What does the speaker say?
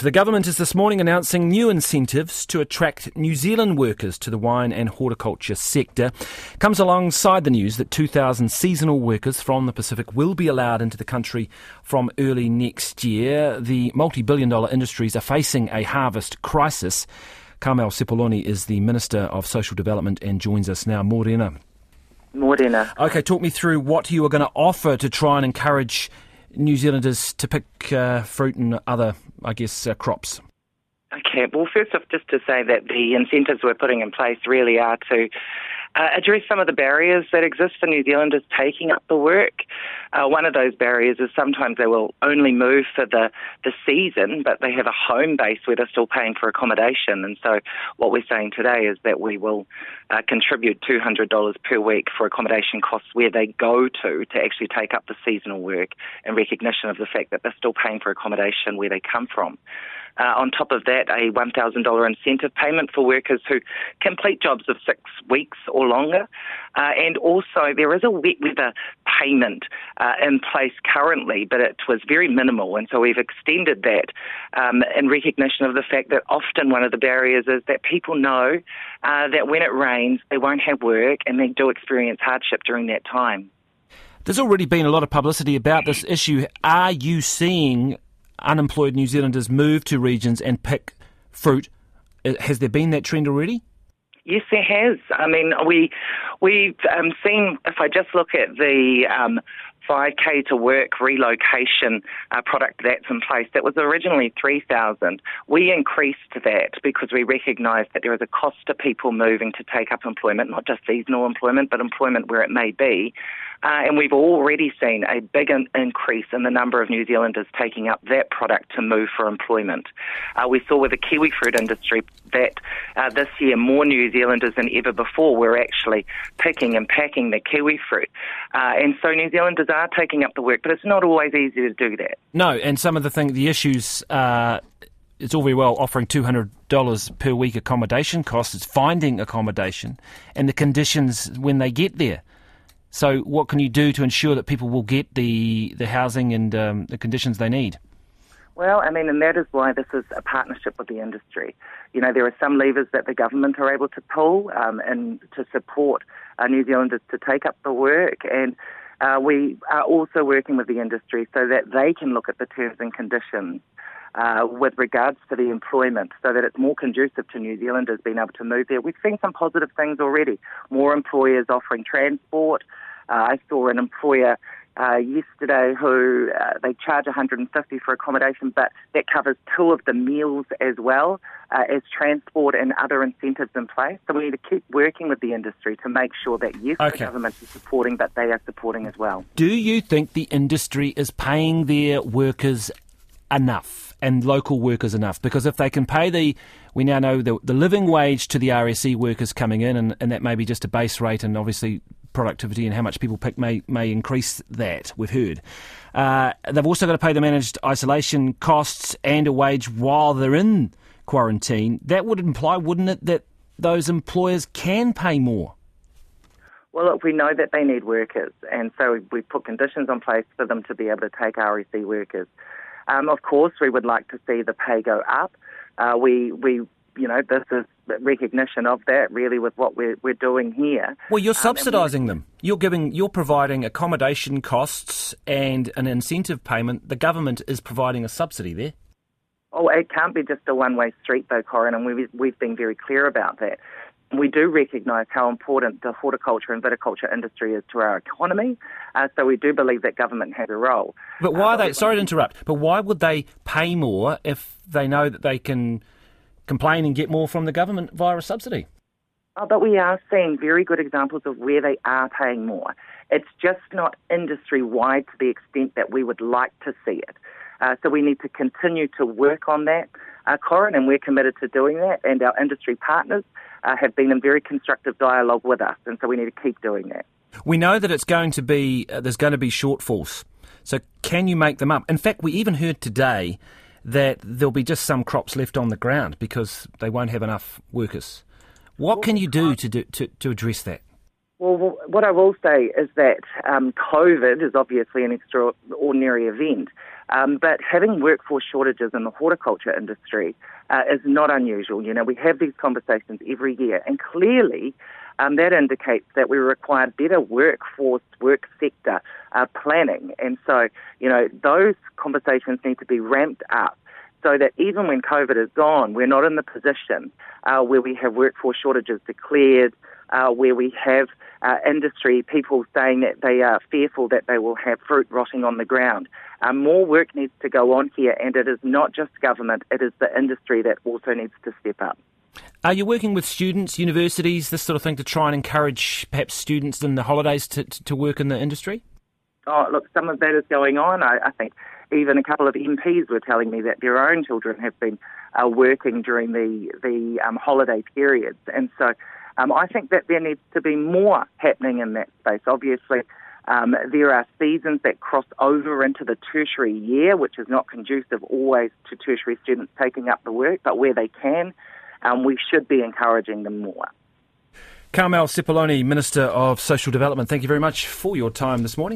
The government is this morning announcing new incentives to attract New Zealand workers to the wine and horticulture sector. Comes alongside the news that 2,000 seasonal workers from the Pacific will be allowed into the country from early next year. The multi-billion-dollar industries are facing a harvest crisis. Carmel Sepuloni is the Minister of Social Development and joins us now. Morena. Morena. Okay, talk me through what you are going to offer to try and encourage New Zealanders to pick fruit and other, crops. Okay, well, first off, just to say that the incentives we're putting in place really are to address some of the barriers that exist for New Zealanders taking up the work. One of those barriers is sometimes they will only move for the season, but they have a home base where they're still paying for accommodation. And so what we're saying today is that we will contribute $200 per week for accommodation costs where they go to actually take up the seasonal work in recognition of the fact that they're still paying for accommodation where they come from. On top of that, a $1,000 incentive payment for workers who complete jobs of 6 weeks or longer. And also there is a wet weather payment in place currently, but it was very minimal. And so we've extended that in recognition of the fact that often one of the barriers is that people know that when it rains, they won't have work and they do experience hardship during that time. There's already been a lot of publicity about this issue. Are you seeing unemployed New Zealanders move to regions and pick fruit? Has there been that trend already? Yes, there has. I mean, we've seen, if I just look at the 5K to work relocation product that's in place, that was originally 3,000. We increased that because we recognised that there is a cost to people moving to take up employment, not just seasonal employment, but employment where it may be. And we've already seen a big increase in the number of New Zealanders taking up that product to move for employment. We saw with the kiwi fruit industry that this year more New Zealanders than ever before were actually picking and packing the kiwi fruit. And so New Zealanders are taking up the work, but it's not always easy to do that. No, and some of the issues, it's all very well offering $200 per week accommodation costs. It's finding accommodation and the conditions when they get there. So what can you do to ensure that people will get the housing and the conditions they need? Well, I mean, and that is why this is a partnership with the industry. You know, there are some levers that the government are able to pull and to support New Zealanders to take up the work. And we are also working with the industry so that they can look at the terms and conditions with regards to the employment so that it's more conducive to New Zealanders being able to move there. We've seen some positive things already. More employers offering transport. I saw an employer yesterday who they charge $150 for accommodation, but that covers 2 of the meals as well as transport and other incentives in place. So we need to keep working with the industry to make sure that, yes, the government is supporting, but they are supporting as well. Do you think the industry is paying their workers enough and local workers enough? Because if they can pay we now know the living wage to the RSE workers coming in, and that may be just a base rate, and obviously productivity and how much people pick may increase that, we've heard. They've also got to pay the managed isolation costs and a wage while they're in quarantine. That would imply, wouldn't it, that those employers can pay more? Well, look, we know that they need workers, and so we put conditions in place for them to be able to take RSE workers. Of course, we would like to see the pay go up. This is recognition of that, really, with what we're doing here. Well, you're subsidising them. You're providing accommodation costs and an incentive payment. The government is providing a subsidy there. Oh, it can't be just a one-way street, though, Corin, and we've been very clear about that. We do recognise how important the horticulture and viticulture industry is to our economy, so we do believe that government has a role. But why sorry to interrupt, but why would they pay more if they know that they can complain and get more from the government via a subsidy? Oh, but we are seeing very good examples of where they are paying more. It's just not industry-wide to the extent that we would like to see it. So we need to continue to work on that, Corin, and we're committed to doing that, and our industry partners have been in very constructive dialogue with us, and so we need to keep doing that. We know that there's going to be shortfalls, so can you make them up? In fact, we even heard today that there'll be just some crops left on the ground because they won't have enough workers. What can you do to address that? Well, what I will say is that COVID is obviously an extraordinary event, but having workforce shortages in the horticulture industry is not unusual. You know, we have these conversations every year, and clearly that indicates that we require better work sector planning. And so, you know, those conversations need to be ramped up so that even when COVID is gone, we're not in the position where we have workforce shortages declared, where we have industry people saying that they are fearful that they will have fruit rotting on the ground. More work needs to go on here, and it is not just government, it is the industry that also needs to step up. Are you working with students, universities, this sort of thing, to try and encourage perhaps students in the holidays to work in the industry? Oh, look, some of that is going on. I think even a couple of MPs were telling me that their own children have been working during the holiday periods. And so I think that there needs to be more happening in that space. Obviously, there are seasons that cross over into the tertiary year, which is not conducive always to tertiary students taking up the work, but where they can, we should be encouraging them more. Carmel Sepuloni, Minister of Social Development, thank you very much for your time this morning.